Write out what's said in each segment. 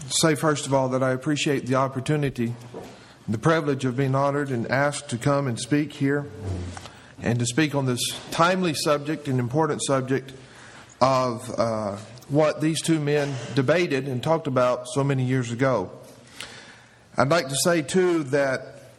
say first of all that I appreciate the opportunity, the privilege of being honored and asked to come and speak here and to speak on this timely subject and important subject of what these two men debated and talked about so many years ago. I'd like to say, too, that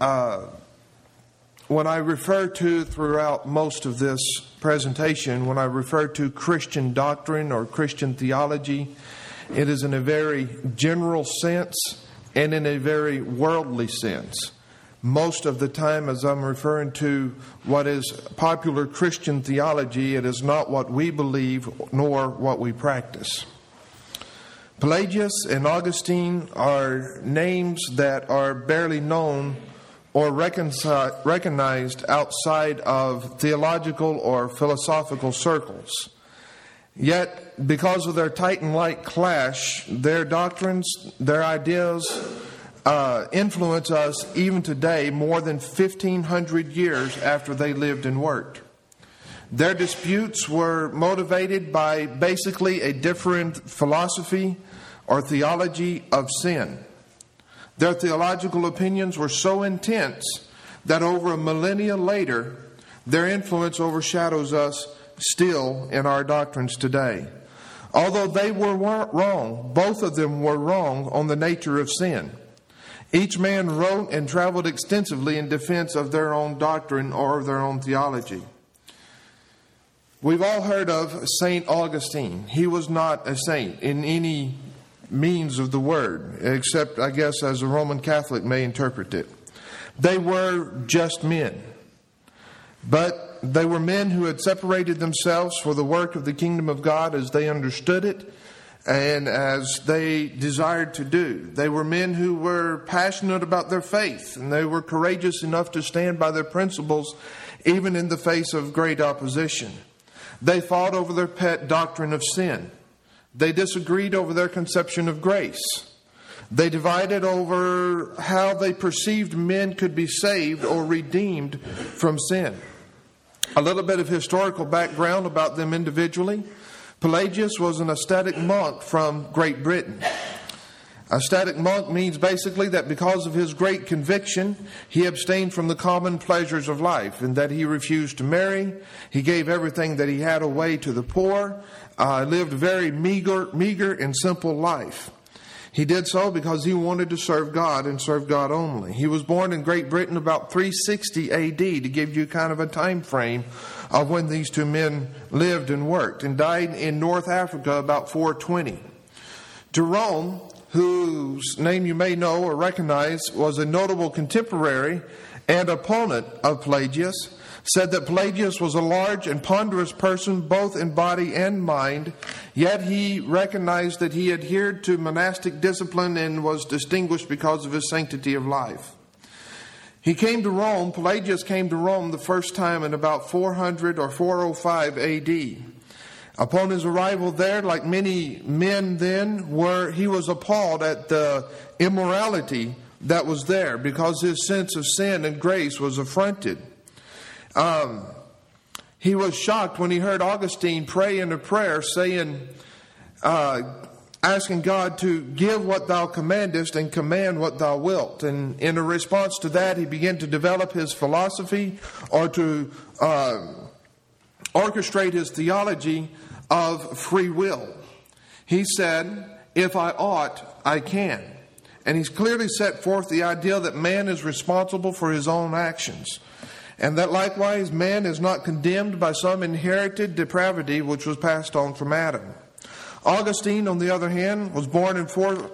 when I refer to throughout most of this presentation, when I refer to Christian doctrine or Christian theology, it is in a very general sense and in a very worldly sense. Most of the time, as I'm referring to what is popular Christian theology, it is not what we believe nor what we practice. Pelagius and Augustine are names that are barely known or recognized outside of theological or philosophical circles. Yet, because of their Titan-like clash, their doctrines, their ideas influence us even today, more than 1,500 years after they lived and worked. Their disputes were motivated by basically a different philosophy or theology of sin. Their theological opinions were so intense that over a millennia later, their influence overshadows us still in our doctrines today. Although they were wrong, both of them were wrong on the nature of sin. Each man wrote and traveled extensively in defense of their own doctrine or their own theology. We've all heard of St. Augustine. He was not a saint in any means of the word, except, I guess, as a Roman Catholic may interpret it. They were just men. But they were men who had separated themselves for the work of the kingdom of God as they understood it and as they desired to do. They were men who were passionate about their faith, and they were courageous enough to stand by their principles even in the face of great opposition. They fought over their pet doctrine of sin. They disagreed over their conception of grace. They divided over how they perceived men could be saved or redeemed from sin. A little bit of historical background about them individually. Pelagius was an ascetic monk from Great Britain. Ascetic monk means basically that because of his great conviction, he abstained from the common pleasures of life, and that he refused to marry. He gave everything that he had away to the poor, lived a very meager and simple life. He did so because he wanted to serve God and serve God only. He was born in Great Britain about 360 A.D., to give you kind of a time frame of when these two men lived and worked, and died in North Africa about 420. Jerome, whose name you may know or recognize, was a notable contemporary and opponent of Pelagius, said that Pelagius was a large and ponderous person both in body and mind, yet he recognized that he adhered to monastic discipline and was distinguished because of his sanctity of life. He came to Rome, Pelagius came to Rome the first time in about 400 or 405 A.D. Upon his arrival there, like many men then, he was appalled at the immorality that was there because his sense of sin and grace was affronted. He was shocked when he heard Augustine pray in a prayer saying, asking God to give what thou commandest and command what thou wilt. And in a response to that, he began to develop his philosophy or to orchestrate his theology of free will. He said, if I ought, I can. And he's clearly set forth the idea that man is responsible for his own actions, and that likewise man is not condemned by some inherited depravity which was passed on from Adam. Augustine, on the other hand, was born in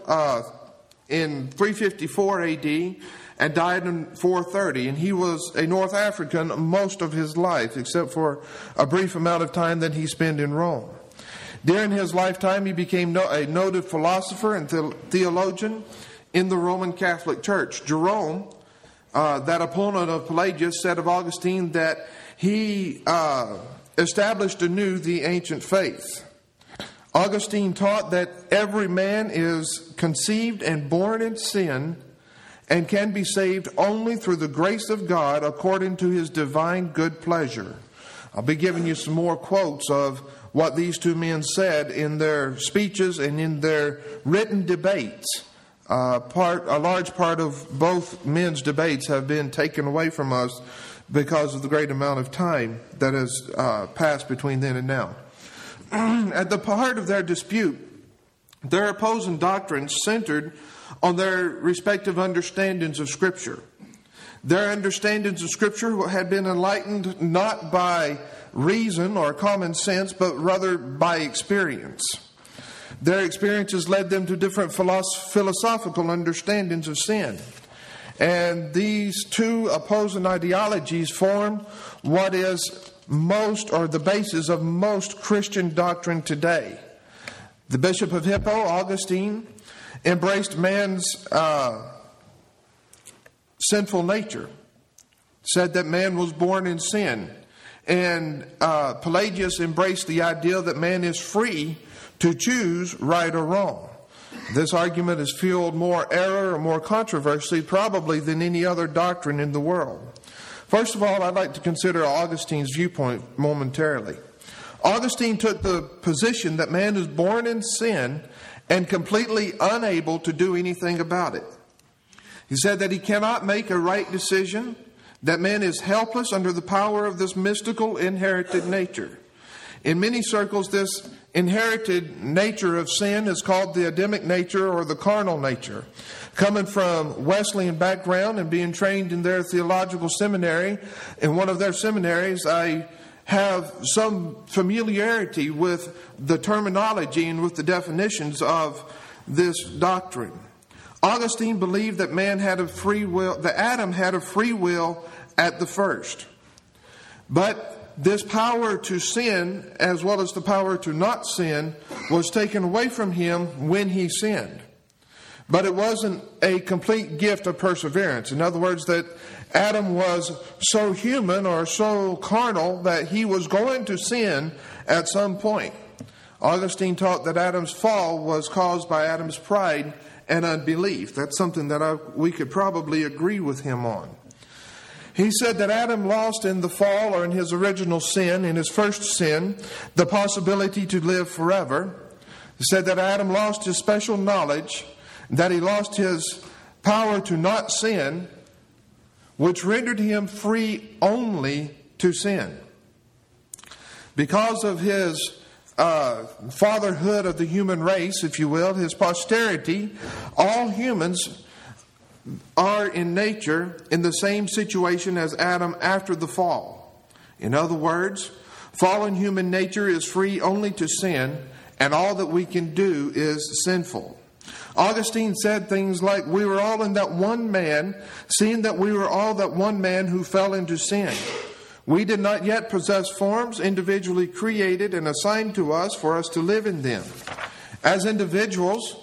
354 A.D. and died in 430, and he was a North African most of his life, except for a brief amount of time that he spent in Rome. During his lifetime, he became a noted philosopher and theologian in the Roman Catholic Church. Jerome, that opponent of Pelagius, said of Augustine that he established anew the ancient faith. Augustine taught that every man is conceived and born in sin and can be saved only through the grace of God according to his divine good pleasure. I'll be giving you some more quotes of what these two men said in their speeches and in their written debates. A large part of both men's debates have been taken away from us because of the great amount of time that has passed between then and now. At the heart of their dispute, their opposing doctrines centered on their respective understandings of Scripture. Their understandings of Scripture had been enlightened not by reason or common sense, but rather by experience. Their experiences led them to different philosophical understandings of sin. And these two opposing ideologies form what is most, or the basis of most, Christian doctrine today. The Bishop of Hippo, Augustine, embraced man's sinful nature, said that man was born in sin. And Pelagius embraced the idea that man is free to choose right or wrong. This argument has fueled more error or more controversy probably than any other doctrine in the world. First of all, I'd like to consider Augustine's viewpoint momentarily. Augustine took the position that man is born in sin and completely unable to do anything about it. He said that he cannot make a right decision, that man is helpless under the power of this mystical inherited nature. In many circles, this inherited nature of sin is called the Adamic nature or the carnal nature. Coming from Wesleyan background and being trained in their theological seminary, in one of their seminaries, I have some familiarity with the terminology and with the definitions of this doctrine. Augustine believed that man had a free will, that Adam had a free will at the first. But this power to sin, as well as the power to not sin, was taken away from him when he sinned. But it wasn't a complete gift of perseverance. In other words, that Adam was so human or so carnal that he was going to sin at some point. Augustine taught that Adam's fall was caused by Adam's pride and unbelief. That's something that we could probably agree with him on. He said that Adam lost in the fall, or in his original sin, in his first sin, the possibility to live forever. He said that Adam lost his special knowledge, that he lost his power to not sin, which rendered him free only to sin. Because of his fatherhood of the human race, if you will, his posterity, all humans are in nature in the same situation as Adam after the fall. In other words, fallen human nature is free only to sin, and all that we can do is sinful. Augustine said things like, we were all in that one man, seeing that we were all that one man who fell into sin. We did not yet possess forms individually created and assigned to us for us to live in them as individuals,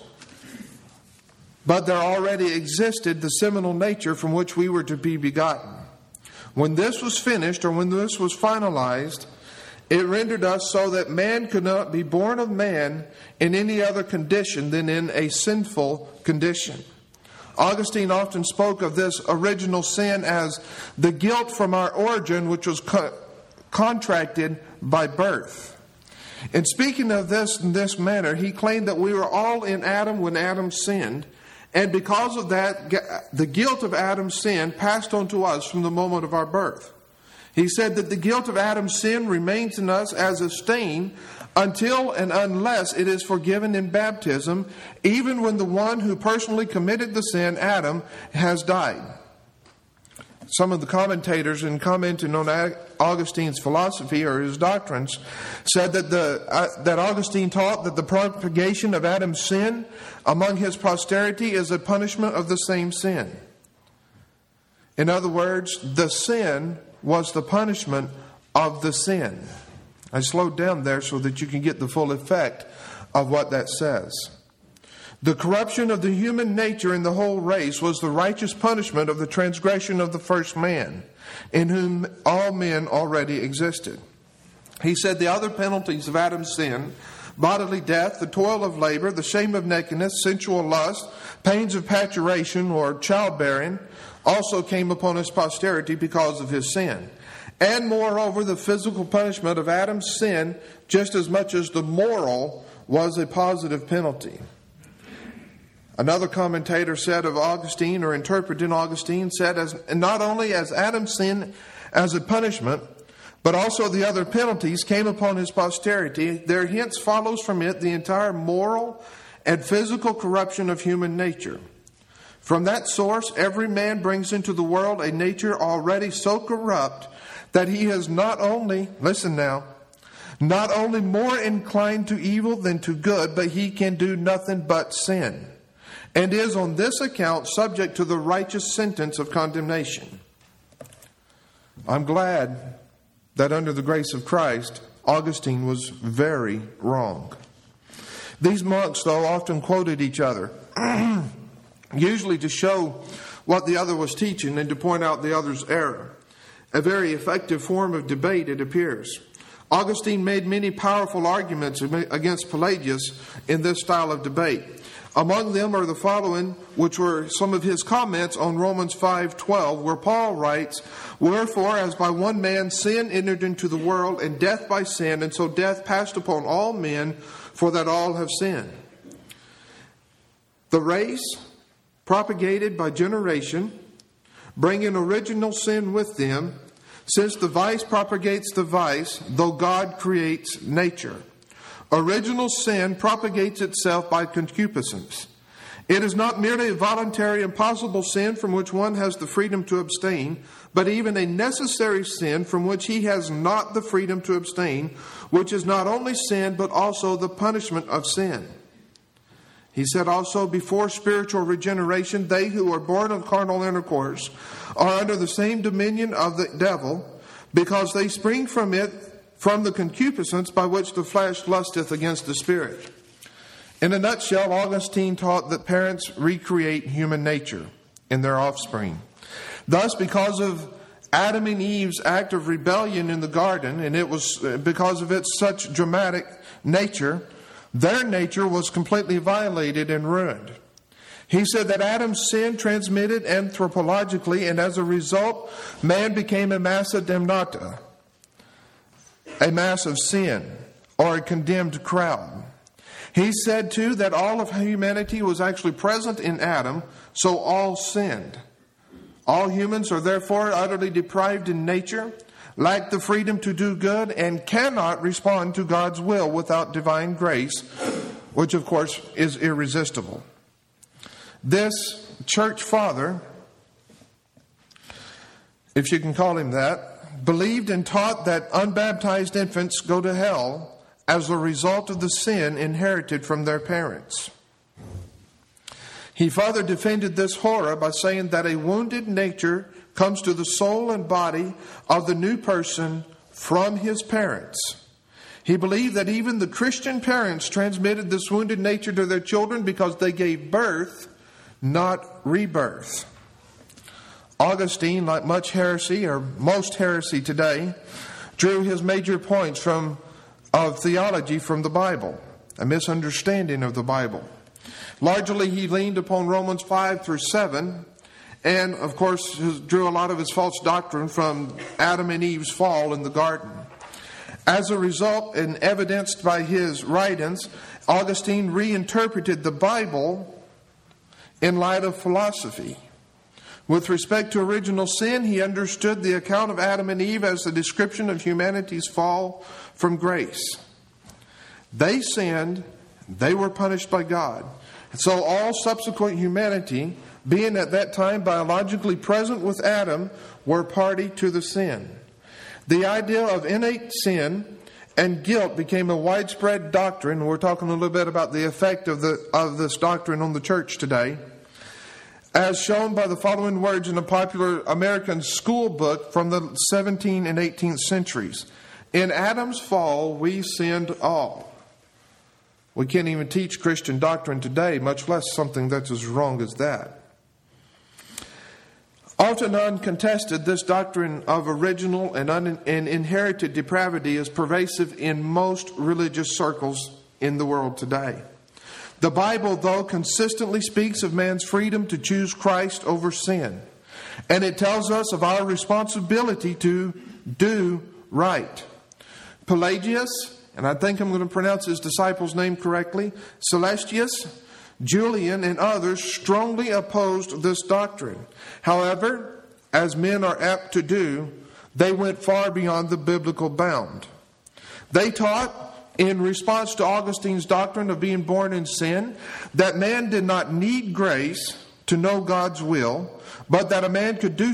but there already existed the seminal nature from which we were to be begotten. When this was finished, or when this was finalized, it rendered us so that man could not be born of man in any other condition than in a sinful condition. Augustine often spoke of this original sin as the guilt from our origin, which was contracted by birth. In speaking of this in this manner, he claimed that we were all in Adam when Adam sinned, and because of that, the guilt of Adam's sin passed on to us from the moment of our birth. He said that the guilt of Adam's sin remains in us as a stain until and unless it is forgiven in baptism, even when the one who personally committed the sin, Adam, has died. Some of the commentators, in commenting on Augustine's philosophy or his doctrines, said that Augustine taught that the propagation of Adam's sin among his posterity is a punishment of the same sin. In other words, the sin was the punishment of the sin. I slowed down there so that you can get the full effect of what that says. The corruption of the human nature in the whole race was the righteous punishment of the transgression of the first man, in whom all men already existed. He said the other penalties of Adam's sin, bodily death, the toil of labor, the shame of nakedness, sensual lust, pains of paturation or childbearing, also came upon his posterity because of his sin. And moreover, the physical punishment of Adam's sin just as much as the moral was a positive penalty. Another commentator said of Augustine, or interpreting Augustine, said, as not only as Adam's sin as a punishment, but also the other penalties came upon his posterity, there hence follows from it the entire moral and physical corruption of human nature. From that source, every man brings into the world a nature already so corrupt that he is not only, listen now, not only more inclined to evil than to good, but he can do nothing but sin, and is on this account subject to the righteous sentence of condemnation. I'm glad that under the grace of Christ, Augustine was very wrong. These monks, though, often quoted each other, usually to show what the other was teaching and to point out the other's error. A very effective form of debate, it appears. Augustine made many powerful arguments against Pelagius in this style of debate. Among them are the following, which were some of his comments on Romans 5:12, where Paul writes, "Wherefore, as by one man sin entered into the world, and death by sin, and so death passed upon all men, for that all have sinned. The race, propagated by generation, bringing original sin with them, since the vice propagates the vice, though God creates nature. Original sin propagates itself by concupiscence. It is not merely a voluntary impossible sin from which one has the freedom to abstain, but even a necessary sin from which he has not the freedom to abstain, which is not only sin, but also the punishment of sin." He said also, "Before spiritual regeneration, they who are born of carnal intercourse are under the same dominion of the devil, because they spring from the concupiscence by which the flesh lusteth against the spirit." In a nutshell, Augustine taught that parents recreate human nature in their offspring. Thus, because of Adam and Eve's act of rebellion in the garden, and it was because of its such dramatic nature, their nature was completely violated and ruined. He said that Adam's sin transmitted anthropologically, and as a result, man became a massa damnata, a mass of sin, or a condemned crowd. He said, too, that all of humanity was actually present in Adam, so all sinned. All humans are therefore utterly deprived in nature, lack the freedom to do good, and cannot respond to God's will without divine grace, which, of course, is irresistible. This church father, if you can call him that, believed and taught that unbaptized infants go to hell as a result of the sin inherited from their parents. He further defended this horror by saying that a wounded nature comes to the soul and body of the new person from his parents. He believed that even the Christian parents transmitted this wounded nature to their children because they gave birth, not rebirth. Augustine, like much heresy, or most heresy today, drew his major points of theology from the Bible, a misunderstanding of the Bible. Largely, he leaned upon Romans 5-7, and, of course, drew a lot of his false doctrine from Adam and Eve's fall in the garden. As a result, and evidenced by his writings, Augustine reinterpreted the Bible in light of philosophy. With respect to original sin, he understood the account of Adam and Eve as a description of humanity's fall from grace. They sinned, they were punished by God. And so all subsequent humanity, being at that time biologically present with Adam, were party to the sin. The idea of innate sin and guilt became a widespread doctrine. We're talking a little bit about the effect of this doctrine on the church today, as shown by the following words in a popular American school book from the 17th and 18th centuries. "In Adam's fall, we sinned all." We can't even teach Christian doctrine today, much less something that's as wrong as that. Often uncontested, this doctrine of original and inherited depravity is pervasive in most religious circles in the world today. The Bible, though, consistently speaks of man's freedom to choose Christ over sin. And it tells us of our responsibility to do right. Pelagius and I think I'm going to pronounce his disciple's name correctly, Celestius, Julian, and others strongly opposed this doctrine. However, as men are apt to do, they went far beyond the biblical bound. They taught, in response to Augustine's doctrine of being born in sin, that man did not need grace to know God's will, but that a man could do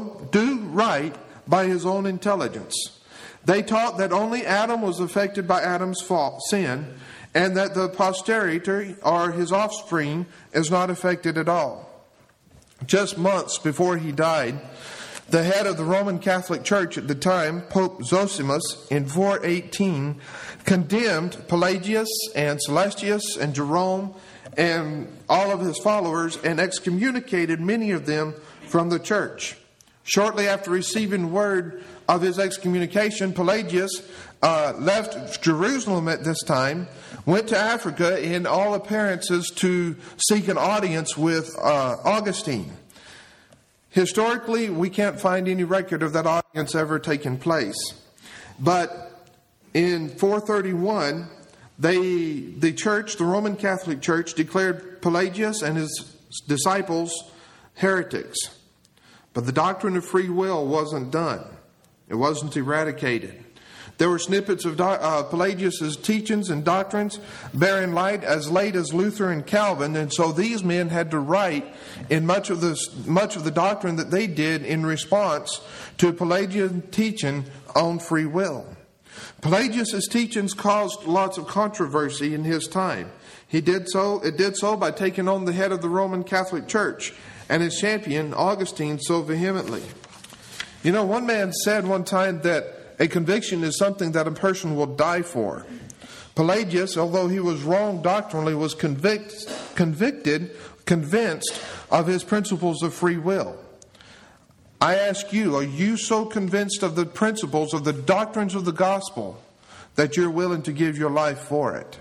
right by his own intelligence. They taught that only Adam was affected by Adam's sin, and that the posterity, or his offspring, is not affected at all. Just months before he died, the head of the Roman Catholic Church at the time, Pope Zosimus, in 418, condemned Pelagius and Celestius and Jerome and all of his followers and excommunicated many of them from the church. Shortly after receiving word of his excommunication, Pelagius left Jerusalem at this time, went to Africa in all appearances to seek an audience with Augustine. Historically, we can't find any record of that audience ever taking place. But in 431, the church, the Roman Catholic Church, declared Pelagius and his disciples heretics. But the doctrine of free will wasn't done. It wasn't eradicated. There were snippets of Pelagius' teachings and doctrines bearing light as late as Luther and Calvin, and so these men had to write in much of the doctrine that they did in response to Pelagian teaching on free will. Pelagius' teachings caused lots of controversy in his time. It did so by taking on the head of the Roman Catholic Church and his champion, Augustine, so vehemently. You know, one man said one time that a conviction is something that a person will die for. Pelagius, although he was wrong doctrinally, was convinced of his principles of free will. I ask you, are you so convinced of the principles of the doctrines of the gospel that you're willing to give your life for it?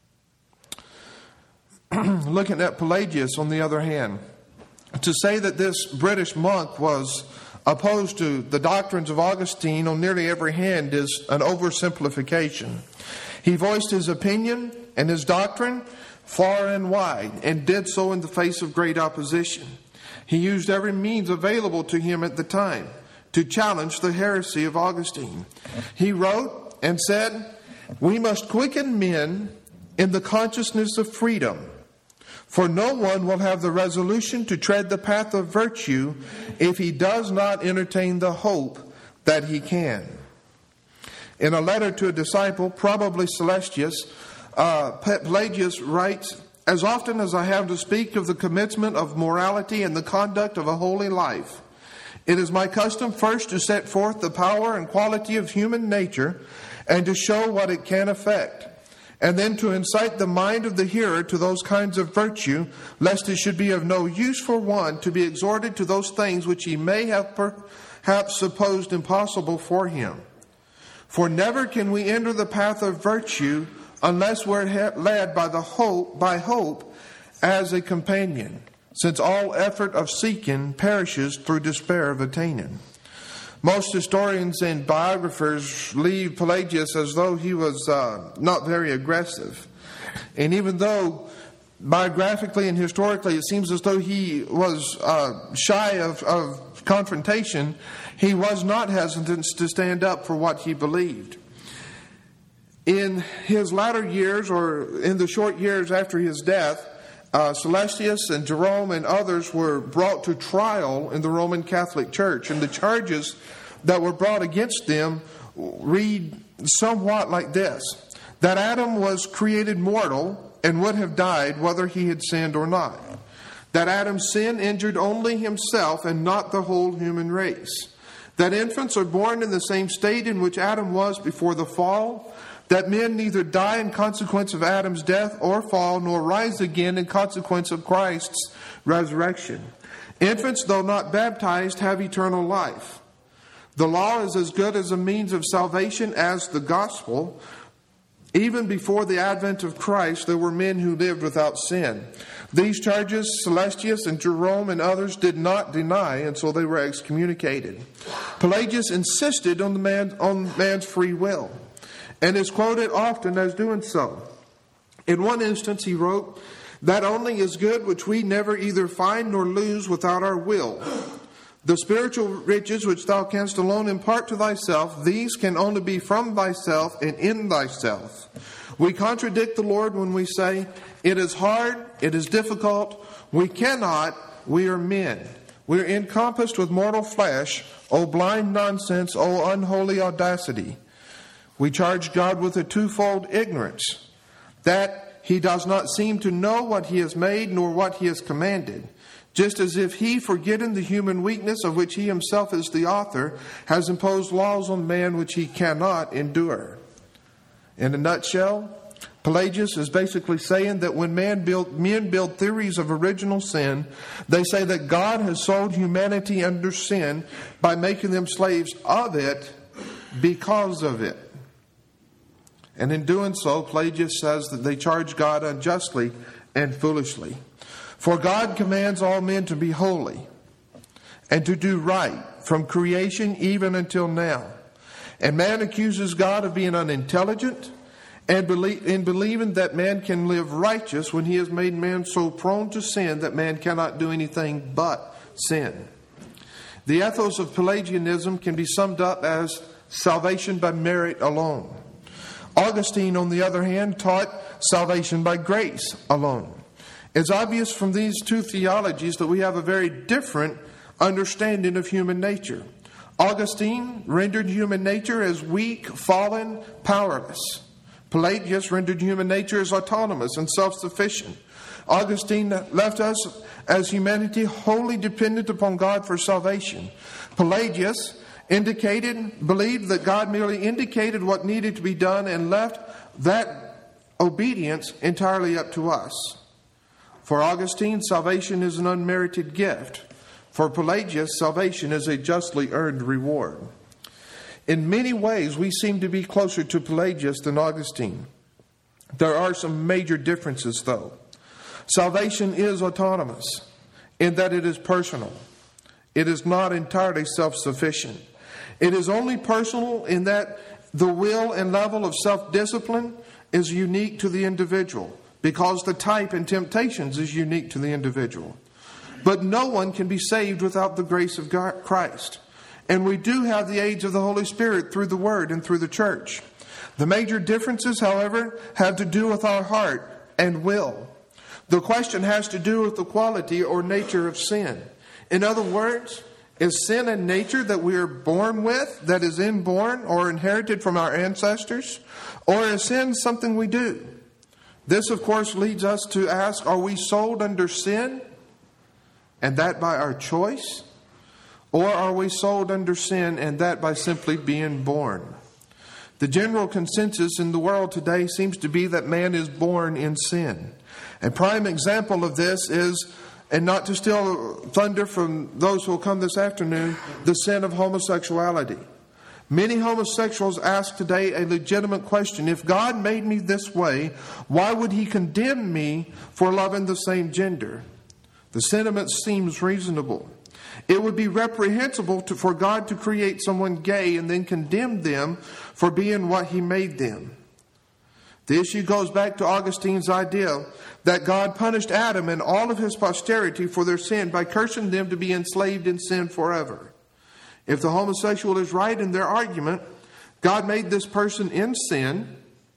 Looking at Pelagius, on the other hand, to say that this British monk was opposed to the doctrines of Augustine on nearly every hand is an oversimplification. He voiced his opinion and his doctrine far and wide, and did so in the face of great opposition. He used every means available to him at the time to challenge the heresy of Augustine. He wrote and said, "We must quicken men in the consciousness of freedom, for no one will have the resolution to tread the path of virtue if he does not entertain the hope that he can." In a letter to a disciple, probably Celestius, Pelagius writes, "As often as I have to speak of the commencement of morality and the conduct of a holy life, it is my custom first to set forth the power and quality of human nature and to show what it can effect, and then to incite the mind of the hearer to those kinds of virtue, lest it should be of no use for one to be exhorted to those things which he may have perhaps supposed impossible for him. For never can we enter the path of virtue unless we're led by hope as a companion, since all effort of seeking perishes through despair of attaining." Most historians and biographers leave Pelagius as though he was not very aggressive. And even though biographically and historically it seems as though he was shy of confrontation, he was not hesitant to stand up for what he believed. In his latter years, or in the short years after his death, Celestius and Jerome and others were brought to trial in the Roman Catholic Church, and the charges that were brought against them read somewhat like this: that Adam was created mortal and would have died whether he had sinned or not; that Adam's sin injured only himself and not the whole human race; that infants are born in the same state in which Adam was before the fall; that men neither die in consequence of Adam's death or fall, nor rise again in consequence of Christ's resurrection. Infants, though not baptized, have eternal life. The law is as good as a means of salvation as the gospel. Even before the advent of Christ, there were men who lived without sin. These charges Celestius and Jerome and others did not deny, and so they were excommunicated. Pelagius insisted on man's free will. and is quoted often as doing so. In one instance, he wrote, "That only is good which we never either find nor lose without our will. The spiritual riches which thou canst alone impart to thyself, these can only be from thyself and in thyself. We contradict the Lord when we say, it is hard, it is difficult, we cannot, we are men. We are encompassed with mortal flesh, O blind nonsense, O unholy audacity. We charge God with a twofold ignorance, that he does not seem to know what he has made nor what he has commanded, just as if he, forgetting the human weakness of which he himself is the author, has imposed laws on man which he cannot endure." In a nutshell, Pelagius is basically saying that when men build theories of original sin, they say that God has sold humanity under sin by making them slaves of it because of it. And in doing so, Pelagius says that they charge God unjustly and foolishly. For God commands all men to be holy and to do right from creation even until now. And man accuses God of being unintelligent and in believing that man can live righteous when he has made man so prone to sin that man cannot do anything but sin. The ethos of Pelagianism can be summed up as salvation by merit alone. Augustine, on the other hand, taught salvation by grace alone. It's obvious from these two theologies that we have a very different understanding of human nature. Augustine rendered human nature as weak, fallen, powerless. Pelagius rendered human nature as autonomous and self-sufficient. Augustine left us as humanity wholly dependent upon God for salvation. Pelagius believed that God merely indicated what needed to be done and left that obedience entirely up to us. For Augustine, salvation is an unmerited gift. For Pelagius, salvation is a justly earned reward. In many ways, we seem to be closer to Pelagius than Augustine. There are some major differences, though. Salvation is autonomous in that it is personal. It is not entirely self-sufficient. It is only personal in that the will and level of self-discipline is unique to the individual, because the type and temptations is unique to the individual. But no one can be saved without the grace of Christ. And we do have the aid of the Holy Spirit through the Word and through the church. The major differences, however, have to do with our heart and will. The question has to do with the quality or nature of sin. In other words, is sin a nature that we are born with, that is inborn or inherited from our ancestors? Or is sin something we do? This, of course, leads us to ask, are we sold under sin, and that by our choice? Or are we sold under sin, and that by simply being born? The general consensus in the world today seems to be that man is born in sin. A prime example of this is, and not to steal thunder from those who will come this afternoon, the sin of homosexuality. Many homosexuals ask today a legitimate question. If God made me this way, why would he condemn me for loving the same gender? The sentiment seems reasonable. It would be reprehensible for God to create someone gay and then condemn them for being what he made them. The issue goes back to Augustine's idea that God punished Adam and all of his posterity for their sin by cursing them to be enslaved in sin forever. If the homosexual is right in their argument, God made this person in sin,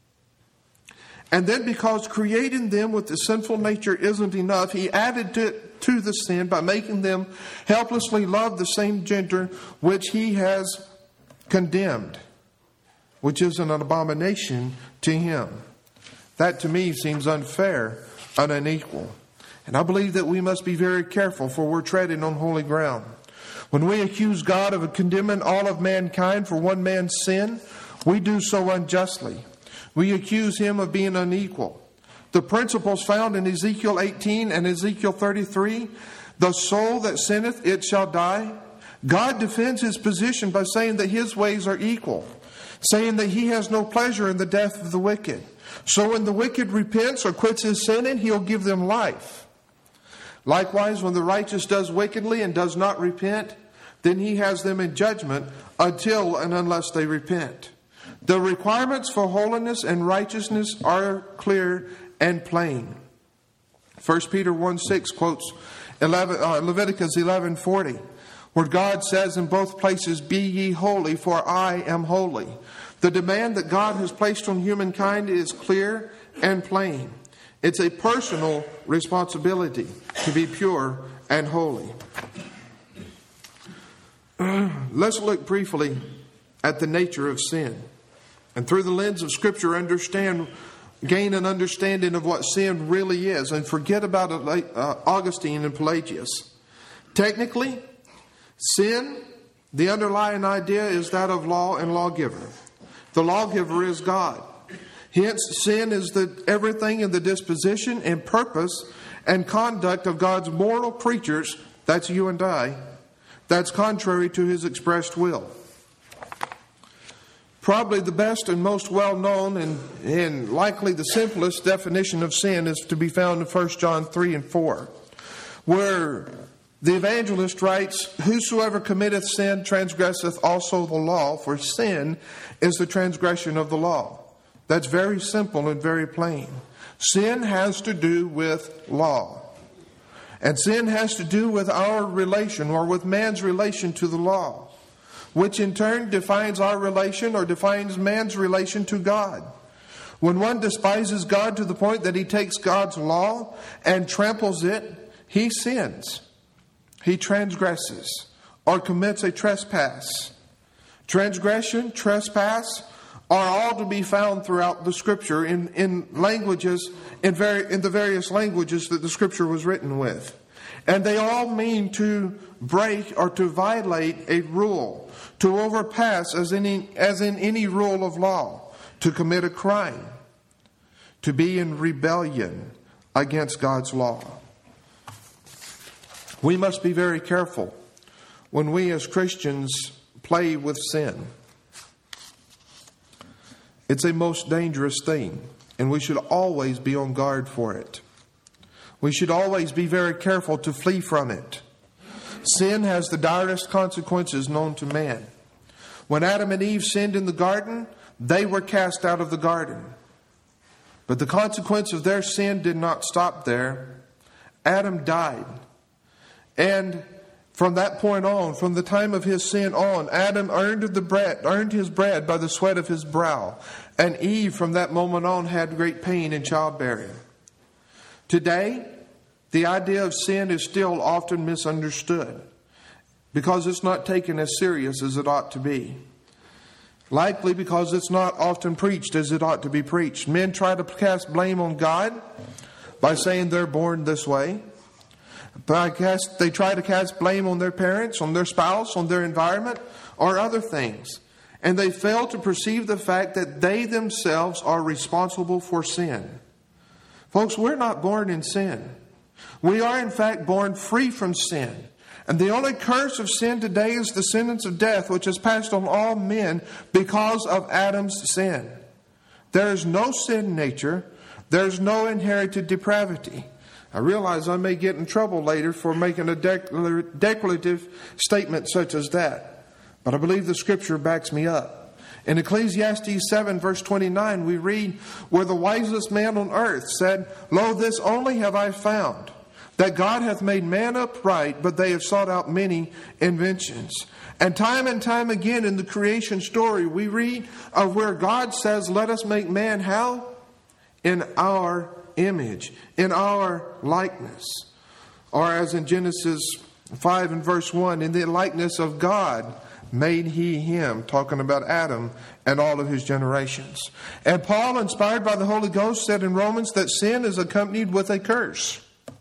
and then because creating them with the sinful nature isn't enough, he added to the sin by making them helplessly love the same gender which he has condemned, which is an abomination to him. That to me seems unfair and unequal. And I believe that we must be very careful, for we're treading on holy ground. When we accuse God of condemning all of mankind for one man's sin, we do so unjustly. We accuse him of being unequal. The principles found in Ezekiel 18 and Ezekiel 33, the soul that sinneth, it shall die. God defends his position by saying that his ways are equal, saying that he has no pleasure in the death of the wicked. So when the wicked repents or quits his sinning, he'll give them life. Likewise, when the righteous does wickedly and does not repent, then he has them in judgment until and unless they repent. The requirements for holiness and righteousness are clear and plain. 1 Peter 1:6 quotes Leviticus 11:40, where God says in both places, "Be ye holy, for I am holy." The demand that God has placed on humankind is clear and plain. It's a personal responsibility to be pure and holy. Let's look briefly at the nature of sin. And through the lens of Scripture, gain an understanding of what sin really is, and forget about Augustine and Pelagius. Technically, sin, the underlying idea is that of law and lawgiver. The lawgiver is God. Hence, sin is everything in the disposition and purpose and conduct of God's mortal creatures, that's you and I, that's contrary to His expressed will. Probably the best and most well-known and likely the simplest definition of sin is to be found in 1 John 3 and 4, where the evangelist writes, "Whosoever committeth sin transgresseth also the law, for sin is the transgression of the law." That's very simple and very plain. Sin has to do with law. And sin has to do with our relation, or with man's relation to the law, which in turn defines our relation or defines man's relation to God. When one despises God to the point that he takes God's law and tramples it, he sins. He transgresses or commits a trespass. Transgression, trespass are all to be found throughout the Scripture in languages, in the various languages that the Scripture was written with. And they all mean to break or to violate a rule, to overpass as in any rule of law, to commit a crime, to be in rebellion against God's law. We must be very careful when we as Christians play with sin. It's a most dangerous thing, and we should always be on guard for it. We should always be very careful to flee from it. Sin has the direst consequences known to man. When Adam and Eve sinned in the garden, they were cast out of the garden. But the consequence of their sin did not stop there. Adam died. And from that point on, from the time of his sin on, Adam earned his bread by the sweat of his brow. And Eve, from that moment on, had great pain in childbearing. Today, the idea of sin is still often misunderstood because it's not taken as serious as it ought to be. Likely because it's not often preached as it ought to be preached. Men try to cast blame on God by saying they're born this way. They try to cast blame on their parents, on their spouse, on their environment, or other things. And they fail to perceive the fact that they themselves are responsible for sin. Folks, we're not born in sin. We are in fact born free from sin. And the only curse of sin today is the sentence of death, which is passed on all men because of Adam's sin. There is no sin nature. There is no inherited depravity. I realize I may get in trouble later for making a declarative statement such as that. But I believe the Scripture backs me up. In Ecclesiastes 7 verse 29 we read, where the wisest man on earth said, "Lo, this only have I found, that God hath made man upright, but they have sought out many inventions." And time again in the creation story we read of where God says, "Let us make man" how? In our image, in our likeness. Or as in Genesis 5 and verse 1, "In the likeness of God made he him," talking about Adam and all of his generations. And Paul, inspired by the Holy Ghost, said in Romans that sin is accompanied with a curse.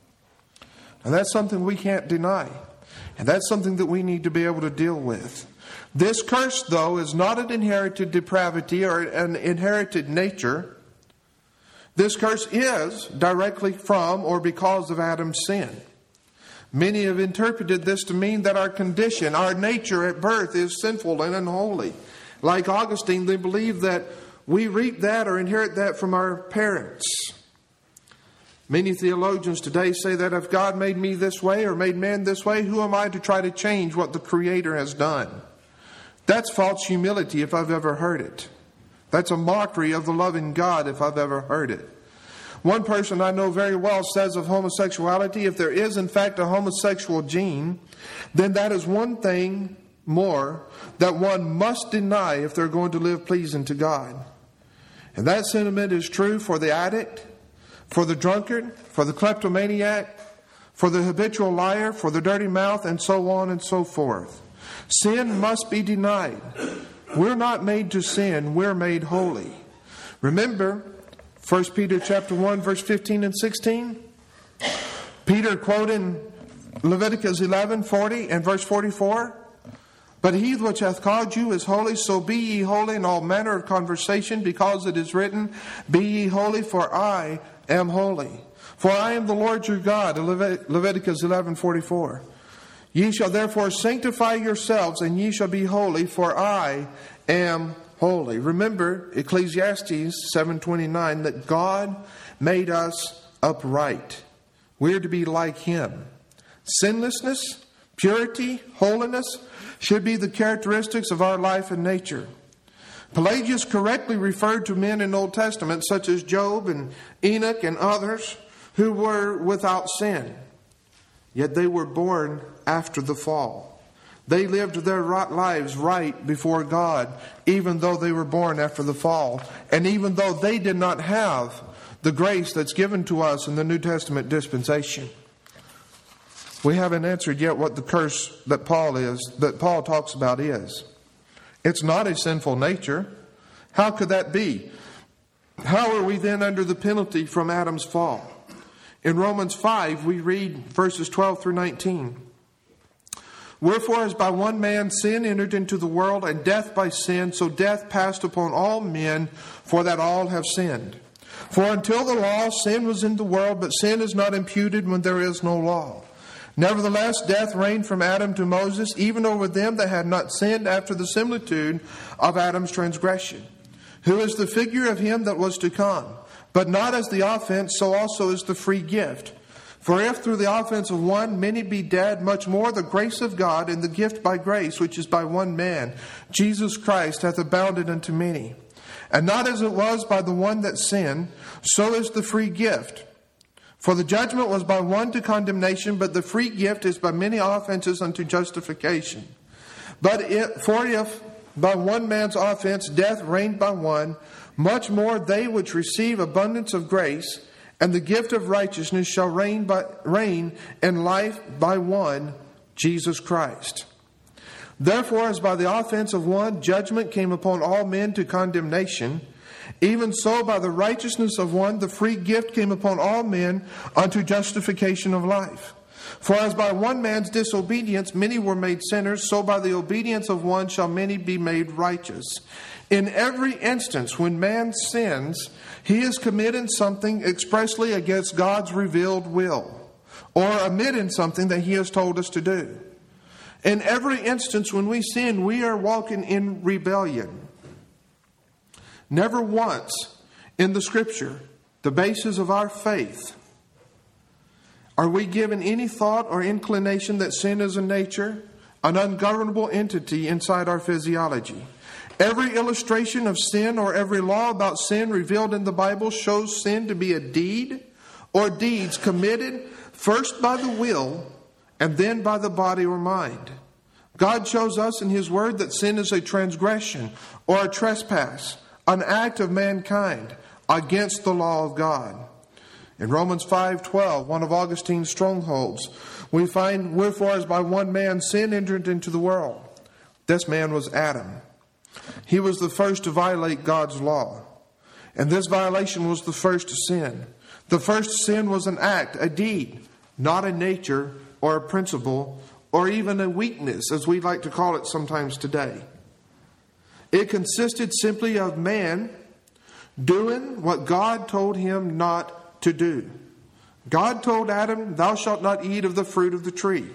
And that's something we can't deny. And that's something that we need to be able to deal with. This curse, though, is not an inherited depravity or an inherited nature. This curse is directly from or because of Adam's sin. Many have interpreted this to mean that our condition, our nature at birth is sinful and unholy. Like Augustine, they believe that we reap that or inherit that from our parents. Many theologians today say that if God made me this way or made man this way, who am I to try to change what the Creator has done? That's false humility if I've ever heard it. That's a mockery of the loving God if I've ever heard it. One person I know very well says of homosexuality, if there is in fact a homosexual gene, then that is one thing more that one must deny if they're going to live pleasing to God. And that sentiment is true for the addict, for the drunkard, for the kleptomaniac, for the habitual liar, for the dirty mouth, and so on and so forth. Sin must be denied. We're not made to sin, we're made holy. Remember 1 Peter chapter 1, verse 15 and 16? Peter quoting Leviticus 11:40 and verse 44. But he which hath called you is holy, so be ye holy in all manner of conversation, because it is written, Be ye holy, for I am holy. For I am the Lord your God, Leviticus 11:44. Ye shall therefore sanctify yourselves, and ye shall be holy, for I am holy. Remember Ecclesiastes 7:29, that God made us upright. We're to be like Him. Sinlessness, purity, holiness should be the characteristics of our life and nature. Pelagius correctly referred to men in the Old Testament, such as Job and Enoch and others, who were without sin. Yet they were born after the fall. They lived their lives right before God, even though they were born after the fall, and even though they did not have the grace that's given to us in the New Testament dispensation. We haven't answered yet what the curse that Paul talks about is. It's not a sinful nature. How could that be? How are we then under the penalty from Adam's fall? In Romans 5, we read verses 12 through 19. Wherefore, as by one man sin entered into the world, and death by sin, so death passed upon all men, for that all have sinned. For until the law, sin was in the world, but sin is not imputed when there is no law. Nevertheless, death reigned from Adam to Moses, even over them that had not sinned after the similitude of Adam's transgression, who is the figure of him that was to come. But not as the offense, so also is the free gift. For if through the offense of one many be dead, much more the grace of God and the gift by grace, which is by one man, Jesus Christ, hath abounded unto many. And not as it was by the one that sinned, so is the free gift. For the judgment was by one to condemnation, but the free gift is by many offenses unto justification. For if by one man's offense death reigned by one, much more they which receive abundance of grace and the gift of righteousness shall reign in life by one, Jesus Christ. Therefore, as by the offense of one judgment came upon all men to condemnation, even so by the righteousness of one the free gift came upon all men unto justification of life. For as by one man's disobedience many were made sinners, so by the obedience of one shall many be made righteous. In every instance when man sins, he is committing something expressly against God's revealed will, or omitting something that He has told us to do. In every instance when we sin, we are walking in rebellion. Never once in the Scripture, the basis of our faith, are we given any thought or inclination that sin is a nature, an ungovernable entity inside our physiology. Every illustration of sin or every law about sin revealed in the Bible shows sin to be a deed or deeds committed first by the will and then by the body or mind. God shows us in His Word that sin is a transgression or a trespass, an act of mankind against the law of God. In Romans 5:12, one of Augustine's strongholds, we find, wherefore as by one man sin entered into the world. This man was Adam. He was the first to violate God's law. And this violation was the first to sin. The first sin was an act, a deed, not a nature or a principle or even a weakness, as we like to call it sometimes today. It consisted simply of man doing what God told him not to do. God told Adam, "Thou shalt not eat of the fruit of the tree."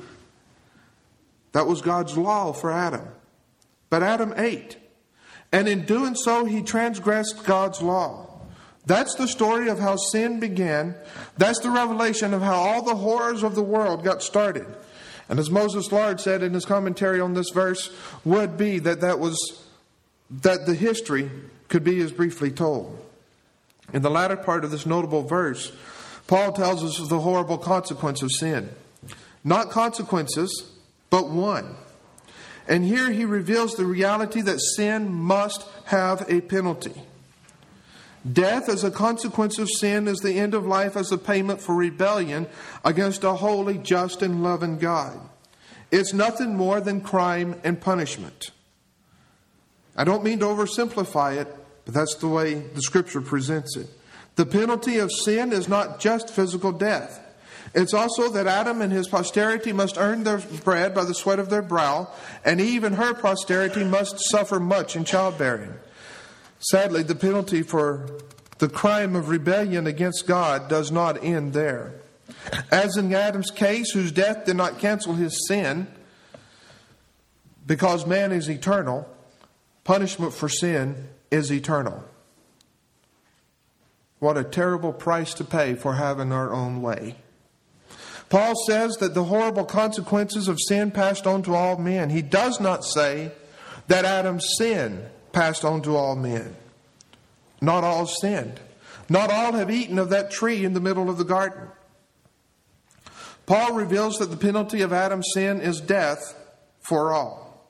That was God's law for Adam. But Adam ate. And in doing so, he transgressed God's law. That's the story of how sin began. That's the revelation of how all the horrors of the world got started. And as Moses Lard said in his commentary on this verse, would be that the history could be as briefly told. In the latter part of this notable verse, Paul tells us of the horrible consequence of sin. Not consequences, but one. And here he reveals the reality that sin must have a penalty. Death as a consequence of sin is the end of life as a payment for rebellion against a holy, just, and loving God. It's nothing more than crime and punishment. I don't mean to oversimplify it, but that's the way the Scripture presents it. The penalty of sin is not just physical death. It's also that Adam and his posterity must earn their bread by the sweat of their brow, and Eve and her posterity must suffer much in childbearing. Sadly, the penalty for the crime of rebellion against God does not end there. As in Adam's case, whose death did not cancel his sin, because man is eternal, punishment for sin is eternal. What a terrible price to pay for having our own way. Paul says that the horrible consequences of sin passed on to all men. He does not say that Adam's sin passed on to all men. Not all sinned. Not all have eaten of that tree in the middle of the garden. Paul reveals that the penalty of Adam's sin is death for all.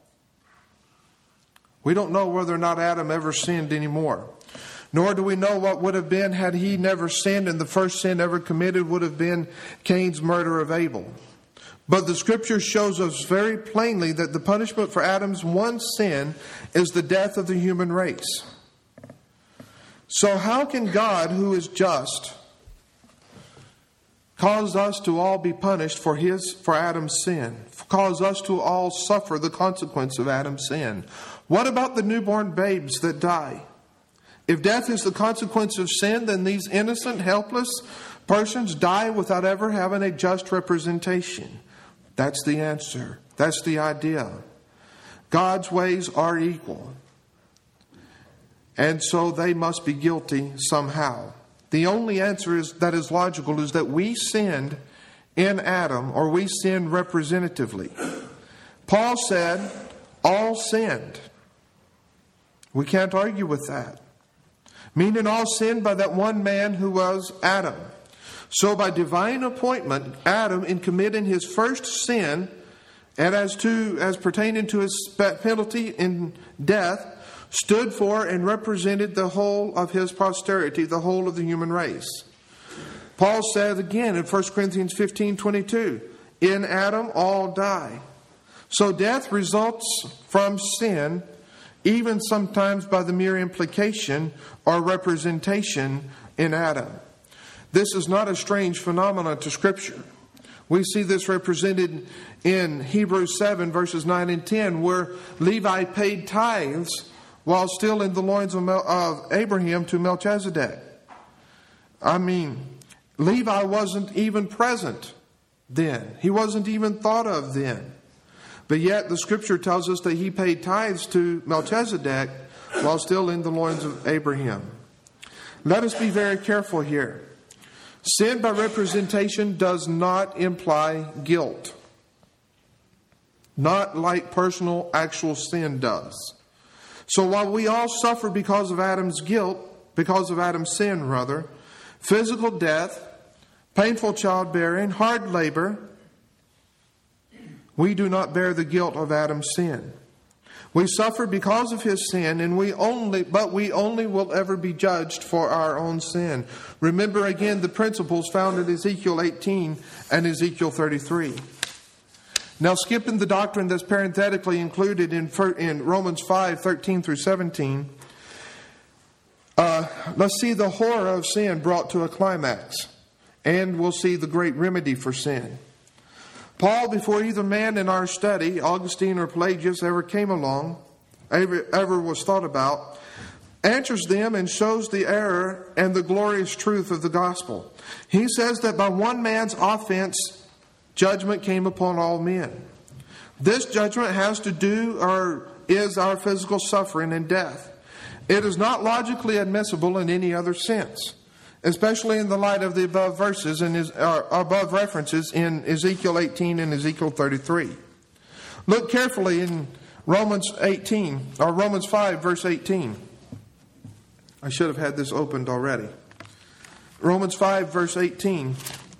We don't know whether or not Adam ever sinned anymore. Nor do we know what would have been had he never sinned, and the first sin ever committed would have been Cain's murder of Abel. But the Scripture shows us very plainly that the punishment for Adam's one sin is the death of the human race. So how can God, who is just, cause us to all be punished for Adam's sin? Cause us to all suffer the consequence of Adam's sin? What about the newborn babes that die? If death is the consequence of sin, then these innocent, helpless persons die without ever having a just representation. That's the answer. That's the idea. God's ways are equal. And so they must be guilty somehow. The only answer that is logical is that we sinned in Adam, or we sinned representatively. Paul said, all sinned. We can't argue with that. Meaning all sinned by that one man who was Adam. So by divine appointment, Adam, in committing his first sin, and as pertaining to his penalty in death, stood for and represented the whole of his posterity, the whole of the human race. Paul said again in 1 Corinthians 15:22, in Adam all die. So death results from sin, even sometimes by the mere implication or representation in Adam. This is not a strange phenomenon to Scripture. We see this represented in Hebrews 7 verses 9 and 10, where Levi paid tithes while still in the loins of Abraham to Melchizedek. I mean, Levi wasn't even present then. He wasn't even thought of then. But yet the Scripture tells us that he paid tithes to Melchizedek while still in the loins of Abraham. Let us be very careful here. Sin by representation does not imply guilt. Not like personal actual sin does. So while we all suffer because of Adam's sin, physical death, painful childbearing, hard labor, we do not bear the guilt of Adam's sin. We suffer because of his sin, but we only will ever be judged for our own sin. Remember again the principles found in Ezekiel 18 and Ezekiel 33. Now, skipping the doctrine that's parenthetically included in Romans 5, 13 through 17, let's see the horror of sin brought to a climax. And we'll see the great remedy for sin. Paul, before either man in our study, Augustine or Pelagius, ever came along, ever was thought about, answers them and shows the error and the glorious truth of the gospel. He says that by one man's offense, judgment came upon all men. This judgment has to do or is our physical suffering and death. It is not logically admissible in any other sense, especially in the light of the above verses and above references in Ezekiel 18 and Ezekiel 33. Look carefully in Romans 5, verse 18. I should have had this opened already. Romans 5, verse 18.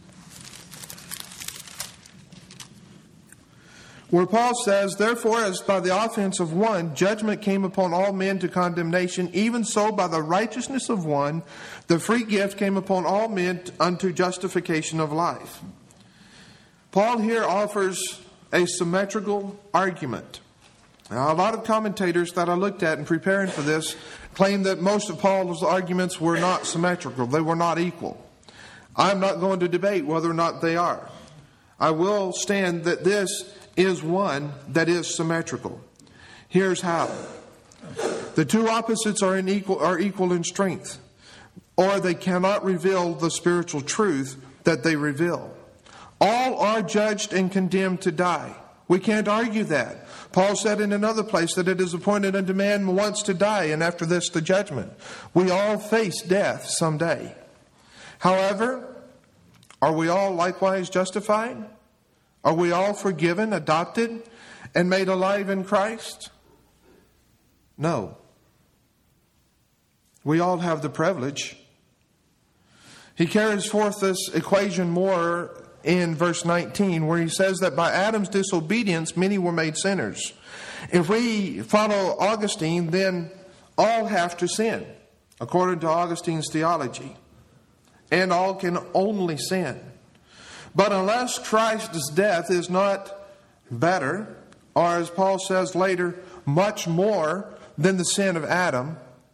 Where Paul says, "Therefore, as by the offense of one, judgment came upon all men to condemnation, even so by the righteousness of one, the free gift came upon all men unto justification of life." Paul here offers a symmetrical argument. Now, a lot of commentators that I looked at in preparing for this claim that most of Paul's arguments were not symmetrical. They were not equal. I'm not going to debate whether or not they are. I will stand that this is one that is symmetrical. Here's how. The two opposites are equal in strength, or they cannot reveal the spiritual truth that they reveal. All are judged and condemned to die. We can't argue that. Paul said in another place that it is appointed unto man once to die, and after this the judgment. We all face death someday. However, are we all likewise justified? Are we all forgiven, adopted, and made alive in Christ? No. We all have the privilege. He carries forth this equation more in verse 19, where he says that by Adam's disobedience many were made sinners. If we follow Augustine, then all have to sin, according to Augustine's theology. And all can only sin. But unless Christ's death is not better, or as Paul says later, much more than the sin of Adam,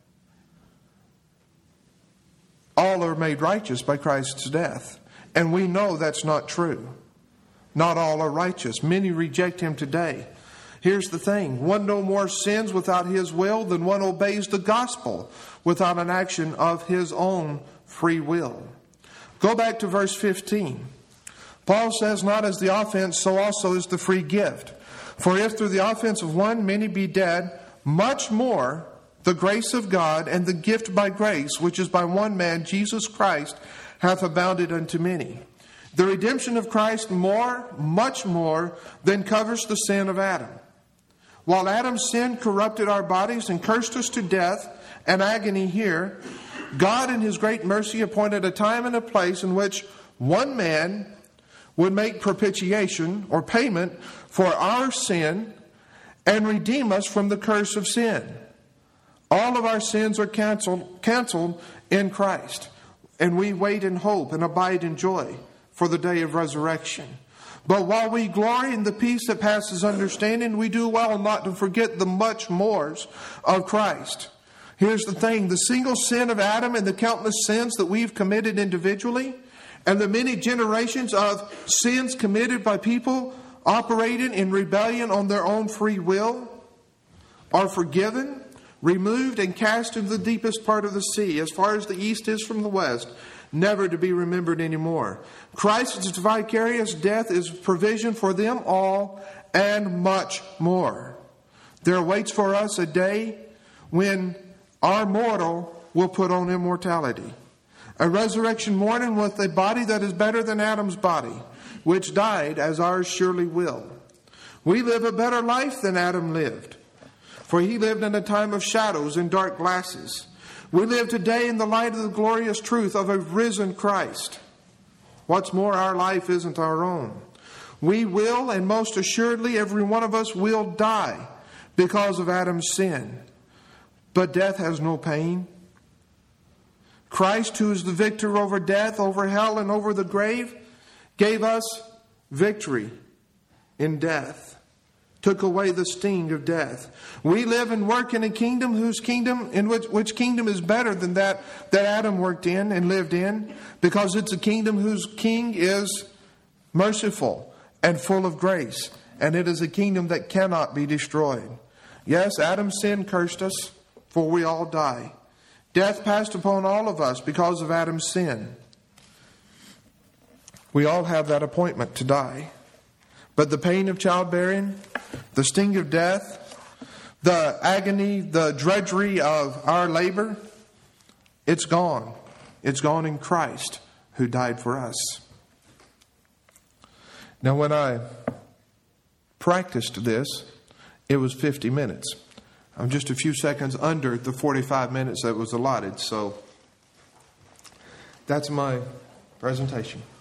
all are made righteous by Christ's death. And we know that's not true. Not all are righteous. Many reject him today. Here's the thing. One no more sins without his will than one obeys the gospel without an action of his own free will. Go back to verse 15. Paul says, "Not as the offense, so also is the free gift. For if through the offense of one many be dead, much more the grace of God and the gift by grace, which is by one man, Jesus Christ, hath abounded unto many." The redemption of Christ much more than covers the sin of Adam. While Adam's sin corrupted our bodies and cursed us to death and agony here, God in his great mercy appointed a time and a place in which one man would make propitiation or payment for our sin and redeem us from the curse of sin. All of our sins are canceled in Christ, and we wait in hope and abide in joy for the day of resurrection. But while we glory in the peace that passes understanding, we do well not to forget the much mores of Christ. Here's the thing. The single sin of Adam and the countless sins that we've committed individually, and the many generations of sins committed by people operating in rebellion on their own free will, are forgiven, removed, and cast into the deepest part of the sea, as far as the east is from the west, never to be remembered anymore. Christ's vicarious death is provision for them all and much more. There awaits for us a day when our mortal will put on immortality. A resurrection morning with a body that is better than Adam's body, which died as ours surely will. We live a better life than Adam lived, for he lived in a time of shadows and dark glasses. We live today in the light of the glorious truth of a risen Christ. What's more, our life isn't our own. We will, and most assuredly every one of us will die because of Adam's sin. But death has no pain. Christ, who is the victor over death, over hell, and over the grave, gave us victory in death, took away the sting of death. We live and work in a kingdom which kingdom is better than that Adam worked in and lived in, because it's a kingdom whose king is merciful and full of grace, and it is a kingdom that cannot be destroyed. Yes, Adam's sin cursed us, for we all die. Death passed upon all of us because of Adam's sin. We all have that appointment to die. But the pain of childbearing, the sting of death, the agony, the drudgery of our labor, it's gone. It's gone in Christ who died for us. Now, when I practiced this, it was 50 minutes. I'm just a few seconds under the 45 minutes that was allotted. So that's my presentation.